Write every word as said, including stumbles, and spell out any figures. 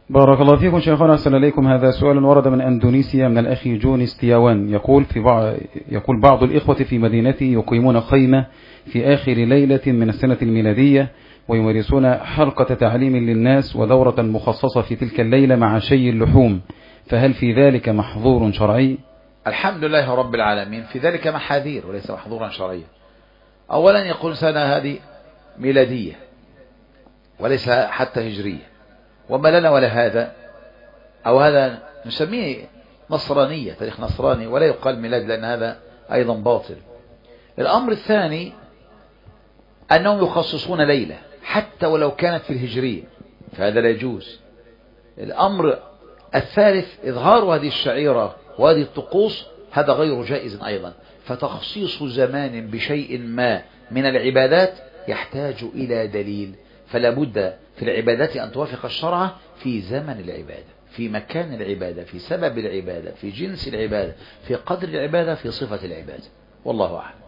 بارك الله فيكم شيخنا، أحسن إليكم. هذا سؤال ورد من أندونيسيا من الأخ جوني ستياوان، يقول في بعض يقول بعض الإخوة في مدينتي يقيمون خيمة في آخر ليلة من السنة الميلادية ويمارسون حلقة تعليم للناس ودورة مخصصة في تلك الليلة مع شيء اللحوم، فهل في ذلك محظور شرعي؟ الحمد لله رب العالمين، في ذلك محاذير وليس محظورا شرعيا. أولا يقول سنة هذه ميلادية وليس حتى هجرية، وما لنا ولا هذا، أو هذا نسميه نصرانية، تاريخ نصراني، ولا يقال ميلاد لأن هذا أيضا باطل. الأمر الثاني أنهم يخصصون ليلة حتى ولو كانت في الهجرية، فهذا لا يجوز. الأمر الثالث إظهار هذه الشعيرة وهذه الطقوس، هذا غير جائز أيضا. فتخصيص زمان بشيء ما من العبادات يحتاج إلى دليل، فلا بد في العبادات أن توافق الشرع في زمن العبادة، في مكان العبادة، في سبب العبادة، في جنس العبادة، في قدر العبادة، في صفة العبادة. والله أعلم.